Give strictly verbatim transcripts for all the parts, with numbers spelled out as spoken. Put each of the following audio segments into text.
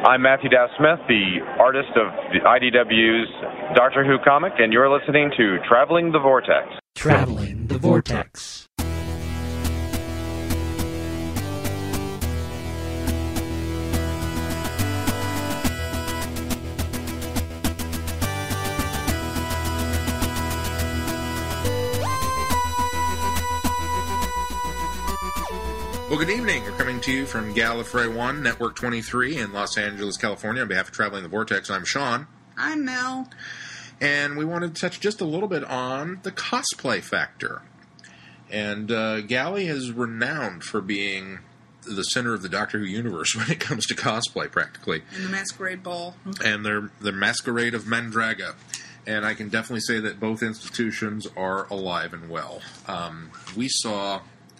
I'm Matthew Dow Smith, the artist of the I D W's Doctor Who comic, and you're listening to Traveling the Vortex. Traveling the Vortex. Well, good evening. We're coming to you from Gallifrey one, Network twenty-three in Los Angeles, California. On behalf of Traveling the Vortex, I'm Sean. I'm Mel. And we wanted to touch just a little bit on the cosplay factor. And uh, Galley is renowned for being the center of the Doctor Who universe when it comes to cosplay, practically. And the Masquerade Ball. And their the Masquerade of Mandraga. And I can definitely say that both institutions are alive and well. Um, we saw...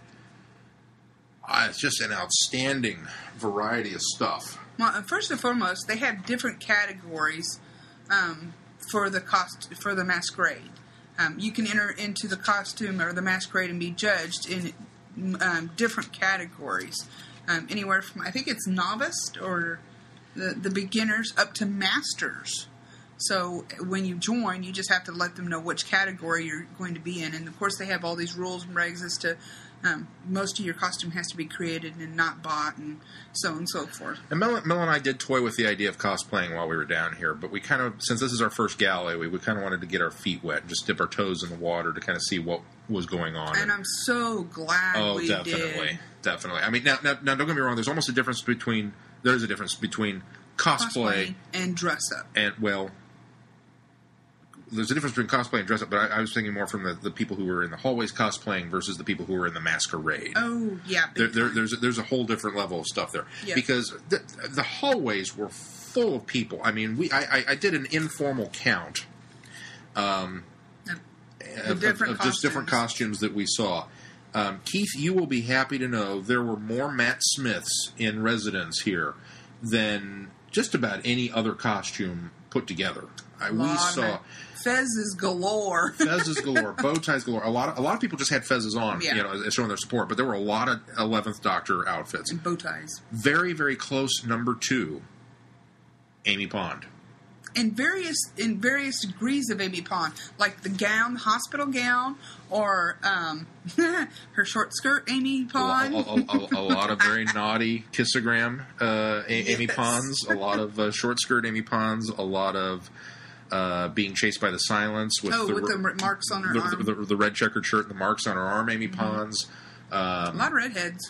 Uh, it's just an outstanding variety of stuff. Well, first and foremost, they have different categories um, for the cost for the masquerade. Um, you can enter into the costume or the masquerade and be judged in um, different categories, um, anywhere from I think it's novice or the the beginners up to masters. So when you join, you just have to let them know which category you're going to be in, and of course they have all these rules and regs as to. Um, most of your costume has to be created and not bought, and so on and so forth. And Mel, Mel and I did toy with the idea of cosplaying while we were down here, but we kind of, since this is our first galley, we, we kind of wanted to get our feet wet and just dip our toes in the water to kind of see what was going on. And, and I'm so glad oh, we definitely, did. definitely. I mean, now, now, now, don't get me wrong. There's almost a difference between there's a difference between cosplay, cosplay and dress up, and well. There's a difference between cosplay and dress up, but I, I was thinking more from the, the people who were in the hallways cosplaying versus the people who were in the masquerade. Oh, yeah. There, there, there's a, there's a whole different level of stuff there Yeah. because the, the hallways were full of people. I mean, we I, I, I did an informal count um, The of, different of, of just different costumes that we saw. Um, Keith, you will be happy to know there were more Matt Smiths in residence here than just about any other costume put together. I, we Lot saw of fezzes galore. fezzes galore, bow ties galore. A lot of a lot of people just had fezzes on, Yeah. you know, showing their support. But there were a lot of eleventh Doctor outfits. And bow ties. Very, very close number two, Amy Pond. In various in various degrees of Amy Pond, like the gown, the hospital gown, or um, her short skirt, Amy Pond. A, a, a, a lot of very naughty kissogram uh, a- Amy Yes. Ponds. A lot of uh, short skirt Amy Ponds. A lot of uh, being chased by the silence with oh, the, with the r- marks on her the, arm. the, the, the red checkered shirt and the marks on her arm. Amy Mm-hmm. Ponds. Um, A lot of redheads.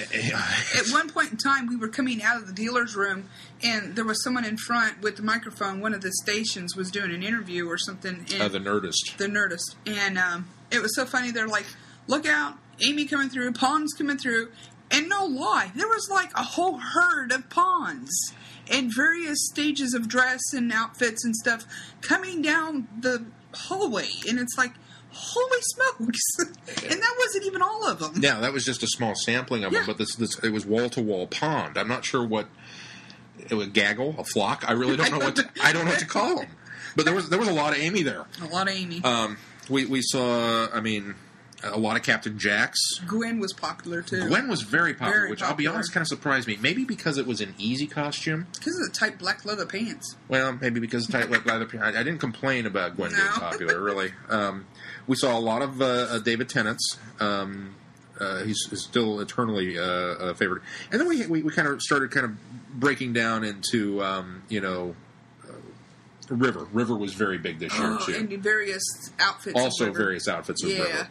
At one point in time, we were coming out of the dealer's room, and there was someone in front with the microphone. One of the stations was doing an interview or something. And uh, the Nerdist. The Nerdist. And um, it was so funny. They're like, look out, Amy coming through, Pond's coming through. And no lie, there was like a whole herd of Ponds in various stages of dress and outfits and stuff coming down the hallway. And it's like, holy smokes. And that wasn't even all of them. Yeah, that was just a small sampling of Yeah. them, but this, this it was wall to wall pond. I'm not sure what it was, gaggle, a flock. I really don't know what to, I don't know what to call them. But there was there was a lot of Amy there. A lot of Amy. Um, we we saw, I mean, a lot of Captain Jacks. Gwen was popular, too. Gwen was very popular, Very which I'll be popular. honest kind of surprised me. Maybe because it was an easy costume. Because of the tight black leather pants. Well, maybe because of tight lip leather. I, I didn't complain about Gwen No. being popular, really. Um, we saw a lot of uh, uh, David Tennant's. Um, uh, he's, he's still eternally uh, a favorite. And then we, we we kind of started kind of breaking down into um, you know uh, River. River was very big this year Oh, too. and various outfits. Also, of River. various outfits of Yeah. River.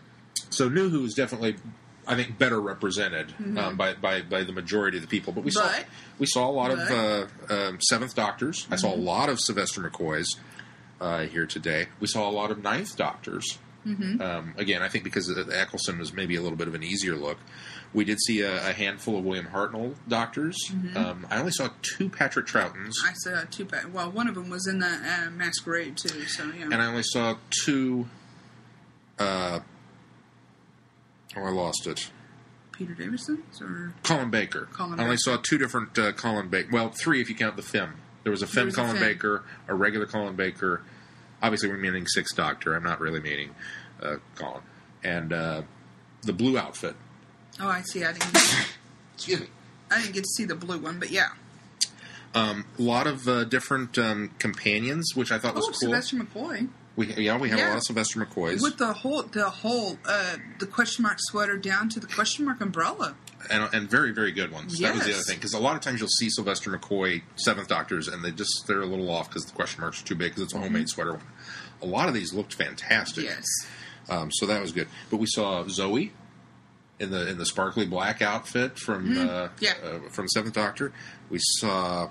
So New Who is definitely, I think, better represented um, by, by by the majority of the people. But we saw But- we saw a lot of but- uh, um, Seventh Doctors. I saw a lot of Sylvester McCoys uh, here today. We saw a lot of Ninth Doctors. Mm-hmm. Um, again, I think because Eccleston was maybe a little bit of an easier look. We did see a, a handful of William Hartnell Doctors. Mm-hmm. Um, I only saw two Patrick Troughtons. I saw two. Pa- well, one of them was in the uh, Masquerade too. So yeah. And I only saw two... Uh, oh, I lost it. Peter Davison or Colin Baker. Colin I only Baker. saw two different uh, Colin Baker. Well, three if you count the Fem. There was a Fem was a Colin Fem. Baker, a regular Colin Baker. Obviously, we're meaning Sixth Doctor. I'm not really meaning uh, Colin. And uh, the blue outfit. oh, I see. I didn't. Get, Excuse me. I didn't get to see the blue one, but yeah. Um, a lot of uh, different um, companions, which I thought was Oh, cool. Sylvester McCoy. We, yeah, we have Yeah. a lot of Sylvester McCoys. With the whole, the whole, uh, the question mark sweater down to the question mark umbrella. And, and very, very good ones. That was the Yes. other thing. Because a lot of times you'll see Sylvester McCoy, Seventh Doctors, and they just, they're a little off because the question marks are too big because it's a homemade sweater one. A lot of these looked fantastic. Yes. Um, so that was good. But we saw Zoe in the in the sparkly black outfit from uh, Yeah. uh, from Seventh Doctor. We saw.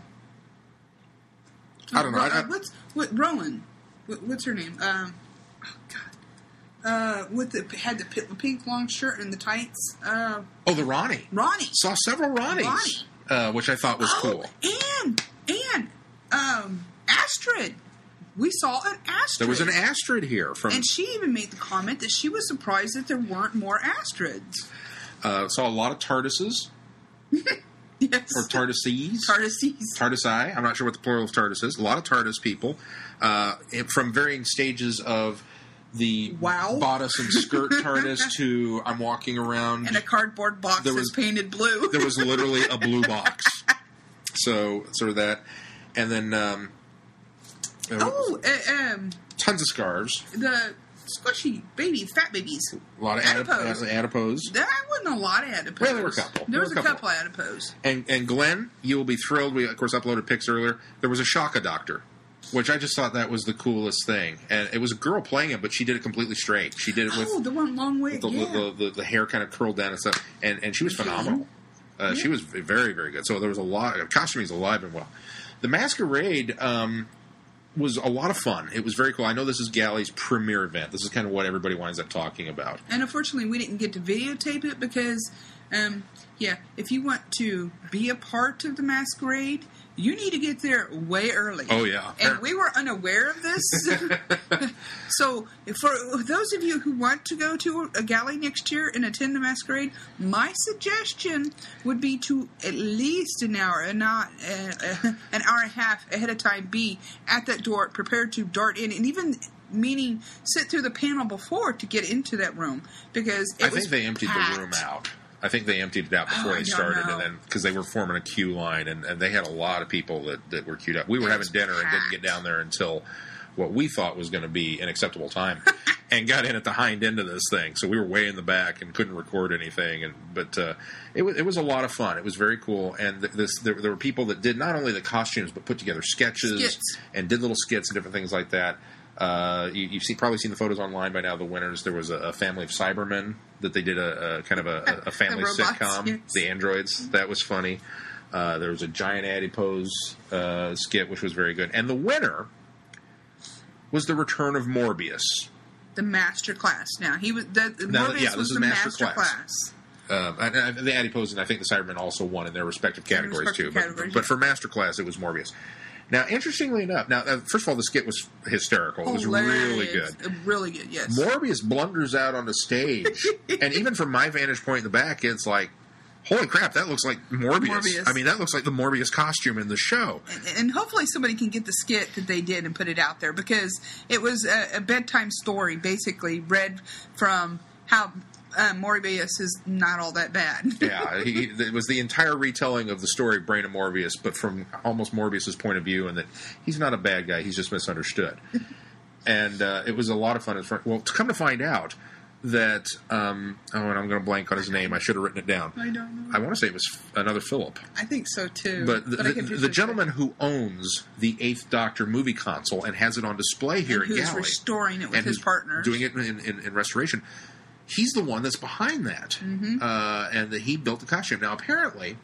I don't know. I, I, Uh, what's what? Rowan. What, what's her name? Um, oh God. Uh, with the had the p- pink long shirt and the tights. Uh, oh, the Ronnie. Ronnie. Saw several Ronnies, Ronnie. Uh, which I thought was oh, cool. and and um, Astrid. We saw an Astrid. There was an Astrid here from. And she even made the comment that she was surprised that there weren't more Astrids. Uh, saw a lot of TARDISes Yes. or TARDISes. Tardises. TARDISi. I'm not sure what the plural of TARDIS is. A lot of TARDIS people uh, from varying stages of the Wow. bodice and skirt TARDIS to I'm walking around. And a cardboard box There that's was- painted blue. There was literally a blue box. So, sort of that. And then um, uh, oh, uh, um, tons of scarves. the squishy babies, fat babies. A lot of adip- Adipose. adipose. There wasn't a lot of adipose. Well, there were a couple. There There was were a a couple, couple. of adipose. And, and Glenn, you will be thrilled. We, of course, uploaded pics earlier. There was a Shaka Doctor, which I just thought that was the coolest thing. And it was a girl playing him, but she did it completely straight. She did it with Oh, the one long way. the, yeah. the, the, the hair kind of curled down and stuff. And, and she was phenomenal. Uh, She was very, very good. So there was a lot. Costuming's alive and well. The Masquerade um, was a lot of fun. It was very cool. I know this is Galley's premiere event. This is kind of what everybody winds up talking about. And unfortunately, we didn't get to videotape it because, um, yeah, if you want to be a part of the Masquerade, you need to get there way early. Oh, yeah. And we were unaware of this. So, for those of you who want to go to a galley next year and attend the Masquerade, my suggestion would be to at least an hour, and not uh, an hour and a half ahead of time, be at that door, prepared to dart in, and even meaning sit through the panel before to get into that room, because it I was think they emptied packed. the room out. I think they emptied it out before Oh, I they don't started, know. and then because they were forming a queue line, and, and they had a lot of people that, that were queued up. We were It having was dinner and didn't packed. get down there until what we thought was going to be an acceptable time, and got in at the hind end of this thing. So we were way in the back and couldn't record anything. And but uh, it was it was a lot of fun. It was very cool, and th- this there, there were people that did not only the costumes but put together sketches Skits. and did little skits and different things like that. Uh, you, you've seen, probably seen the photos online by now. The winners. There was a, a family of Cybermen that they did a, a kind of a, a family The robots, sitcom. yes. The androids. That was funny. Uh, there was a giant adipose uh, skit, which was very good. And the winner was the return of Morbius. The master class. Now he was the, the Now, Morbius yeah, this was is the master master, class. class. Um, and, and the adipose and I think the Cybermen also won in their respective categories respective too. categories, but, but yeah. for master class, it was Morbius. Now, interestingly enough, now uh, first of all, the skit was hysterical. It was really Hilarious. good. Uh, Really good. Yes. Morbius blunders out on the stage, and even from my vantage point in the back, it's like, holy crap, that looks like Morbius. Morbius. I mean, that looks like the Morbius costume in the show. And, and hopefully somebody can get the skit that they did and put it out there, because it was a, a bedtime story, basically read from how uh, Morbius is not all that bad. Yeah, he, it was the entire retelling of the story of Brain of Morbius, but from almost Morbius's point of view, and that he's not a bad guy, he's just misunderstood. And uh, it was a lot of fun. Well, to come to find out that, um, oh, and I'm going to blank on his name. I should have written it down. I don't know. I want to say it was another Philip. I think so too. But the, I the, can the picture gentleman who owns the Eighth Doctor movie console and has it on display here and at who's Galley, restoring it with and his who's partners. doing it in, in, in restoration, he's the one that's behind that, Mm-hmm. uh, and that he built the costume. Now, apparently,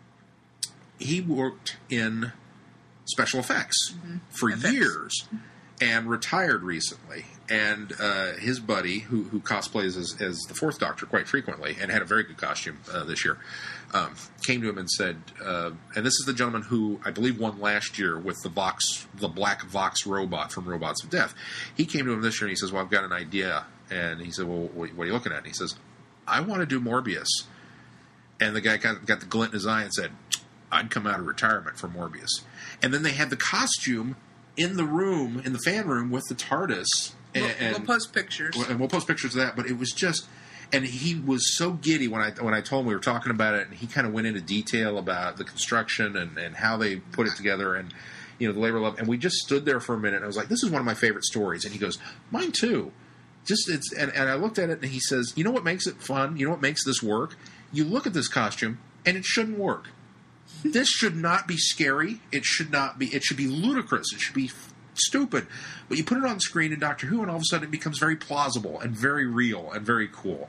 he worked in special effects for Mm-hmm. Effects. years and retired recently. And uh, his buddy, who, who cosplays as, as the Fourth Doctor quite frequently and had a very good costume uh, this year, um, came to him and said, uh, and this is the gentleman who I believe won last year with the Vox, the black Vox robot from Robots of Death. He came to him this year and he says, well, I've got an idea. And he said, well, what are you looking at? And he says, I want to do Morbius. And the guy got, got the glint in his eye and said, I'd come out of retirement for Morbius. And then they had the costume in the room, in the fan room with the TARDIS. And, We'll, we'll and- post pictures. and we'll post pictures of that, but it was just, and he was so giddy when I when I told him we were talking about it, and he kind of went into detail about the construction and, and how they put it together, and you know the labor love. And we just stood there for a minute. And I was like, "This is one of my favorite stories." And he goes, "Mine too." Just it's and, and I looked at it, and he says, "You know what makes it fun? You know what makes this work? You look at this costume, and it shouldn't work. This should not be scary. It should not be. It should be ludicrous. It should be f- stupid. But you put it on screen in Doctor Who, and all of a sudden it becomes very plausible and very real and very cool."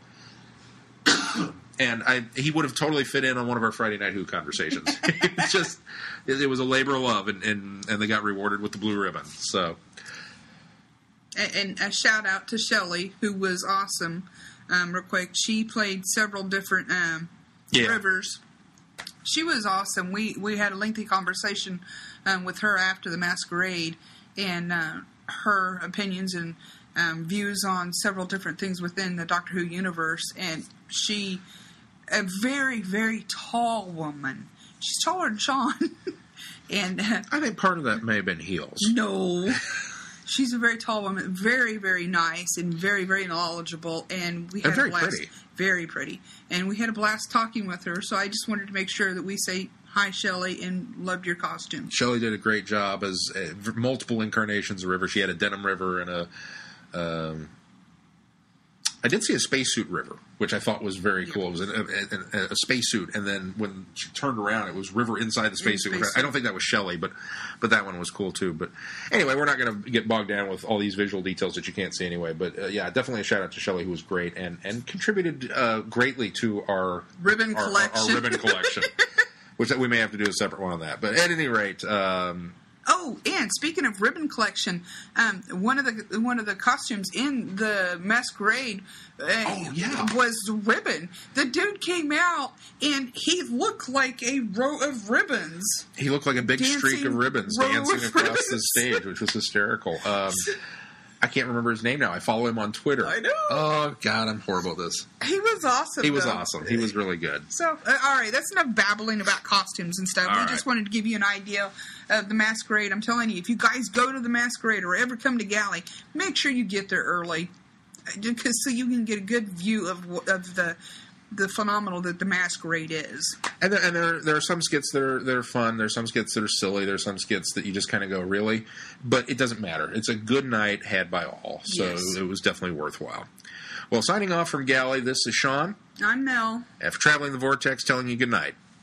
And I, he would have totally fit in on one of our Friday Night Who conversations. It was just, it, it was a labor of love, and, and, and they got rewarded with the blue ribbon. So, and, and a shout out to Shelley, who was awesome. Um, real quick, she played several different um, yeah. rivers. She was awesome. We we had a lengthy conversation um, with her after the masquerade, and uh, her opinions and um, views on several different things within the Doctor Who universe. And she, a very, very tall woman. She's taller than Sean. and uh, I think part of that may have been heels. No. She's a very tall woman, very, very nice, and very, very knowledgeable. And we had and very a blast. pretty. Very pretty. And we had a blast talking with her, so I just wanted to make sure that we say hi, Shelley, and loved your costume. Shelley did a great job as uh, multiple incarnations of River. She had a denim River and a... Um, I did see a spacesuit River, which I thought was very cool. It was a, a, a, a spacesuit, and then when she turned around, it was River inside the spacesuit. Space I don't think that was Shelley, but but that one was cool too. But anyway, we're not going to get bogged down with all these visual details that you can't see anyway. But uh, yeah, definitely a shout out to Shelley, who was great and and contributed uh, greatly to our ribbon our, collection. Our, our ribbon collection, which we may have to do a separate one on that. But at any rate. Um, Oh, and speaking of ribbon collection, um, one of the one of the costumes in the masquerade uh, oh, yeah. was ribbon. The dude came out and he looked like a row of ribbons. He looked like a big dancing streak of ribbons dancing of across ribbons. the stage, which was hysterical. Um, I can't remember his name now. I follow him on Twitter. I know. Oh, God, I'm horrible at this. He was awesome. He was though. awesome. He was really good. So, uh, all right, that's enough babbling about costumes and stuff. All we right. just wanted to give you an idea of the masquerade. I'm telling you, if you guys go to the masquerade or ever come to Galley, make sure you get there early, because so you can get a good view of of the the phenomenal that the masquerade is. And there, and there, there are some skits that are that are fun. There's some skits that are silly. There's some skits that you just kind of go, really? But it doesn't matter. It's a good night had by all. So Yes. it was definitely worthwhile. Well, signing off from Galley, this is Sean. I'm Mel. After Traveling the Vortex, telling you good night.